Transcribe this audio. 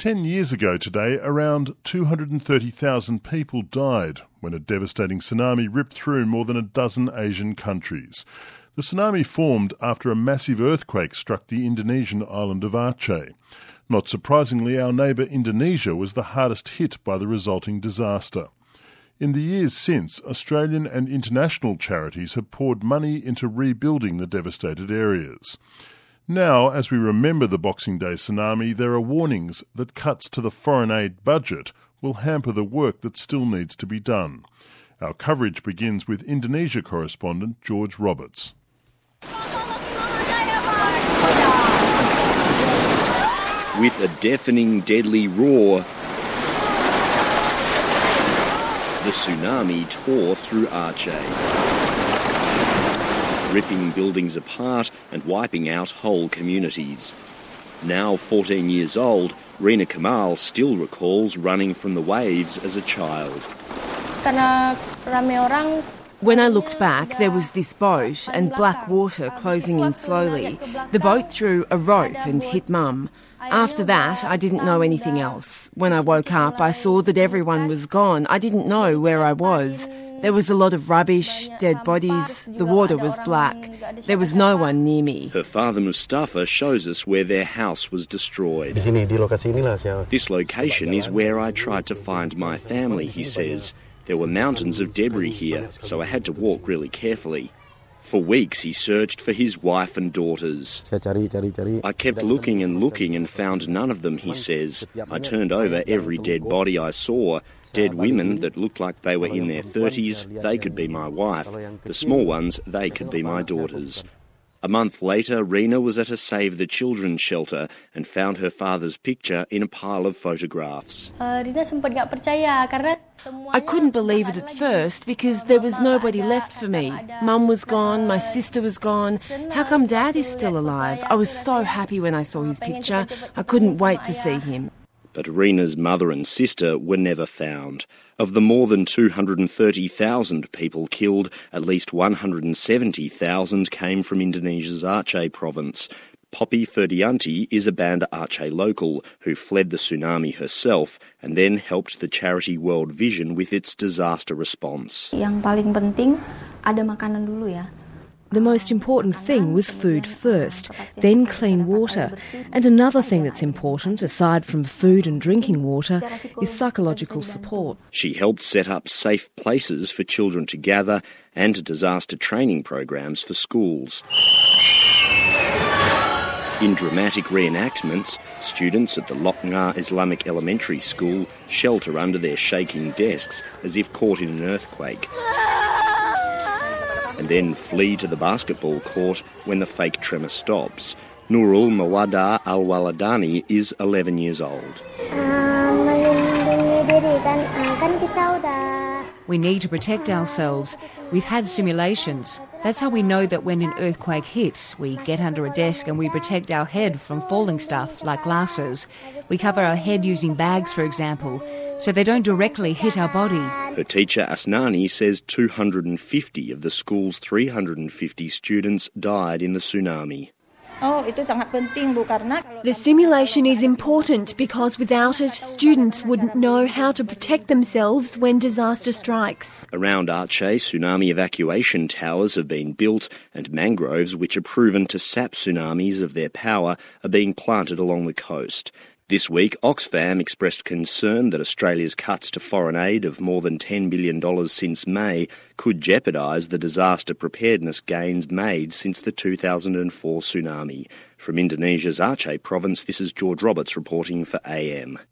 10 years ago today, around 230,000 people died when a devastating tsunami ripped through more than a dozen Asian countries. The tsunami formed after a massive earthquake struck the Indonesian island of Aceh. Not surprisingly, our neighbour Indonesia was the hardest hit by the resulting disaster. In the years since, Australian and international charities have poured money into rebuilding the devastated areas. Now, as we remember the Boxing Day tsunami, there are warnings that cuts to the foreign aid budget will hamper the work that still needs to be done. Our coverage begins with Indonesia correspondent George Roberts. With a deafening, deadly roar, the tsunami tore through Aceh, ripping buildings apart and wiping out whole communities. Now 14 years old, Rina Kamal still recalls running from the waves as a child. When I looked back, there was this boat and black water closing in slowly. The boat threw a rope and hit Mum. After that, I didn't know anything else. When I woke up, I saw that everyone was gone. I didn't know where I was. There was a lot of rubbish, dead bodies, the water was black. There was no one near me. Her father Mustafa shows us where their house was destroyed. This location is where I tried to find my family, he says. There were mountains of debris here, so I had to walk really carefully. For weeks he searched for his wife and daughters. I kept looking and found none of them, he says. I turned over every dead body I saw. Dead women that looked like they were in their 30s, they could be my wife. The small ones, they could be my daughters. A month later, Rina was at a Save the Children shelter and found her father's picture in a pile of photographs. I couldn't believe it at first because there was nobody left for me. Mum was gone, my sister was gone. How come Dad is still alive? I was so happy when I saw his picture. I couldn't wait to see him. But Rina's mother and sister were never found. Of the more than 230,000 people killed, at least 170,000 came from Indonesia's Aceh province. Poppy Ferdianti is a Banda Aceh local who fled the tsunami herself and then helped the charity World Vision with its disaster response. Yang paling penting ada makanan dulu ya. The most important thing was food first, then clean water. And another thing that's important, aside from food and drinking water, is psychological support. She helped set up safe places for children to gather and disaster training programs for schools. In dramatic reenactments, students at the Loknga Islamic Elementary School shelter under their shaking desks as if caught in an earthquake, and then flee to the basketball court when the fake tremor stops. Nurul Mawada Al-Waladani is 11 years old. We need to protect ourselves. We've had simulations. That's how we know that when an earthquake hits, we get under a desk and we protect our head from falling stuff like glasses. We cover our head using bags, for example, so they don't directly hit our body. Her teacher Asnani says 250 of the school's 350 students died in the tsunami. The simulation is important because without it, students wouldn't know how to protect themselves when disaster strikes. Around Aceh, tsunami evacuation towers have been built and mangroves, which are proven to sap tsunamis of their power, are being planted along the coast. This week, Oxfam expressed concern that Australia's cuts to foreign aid of more than $10 billion since May could jeopardise the disaster preparedness gains made since the 2004 tsunami. From Indonesia's Aceh province, this is George Roberts reporting for AM.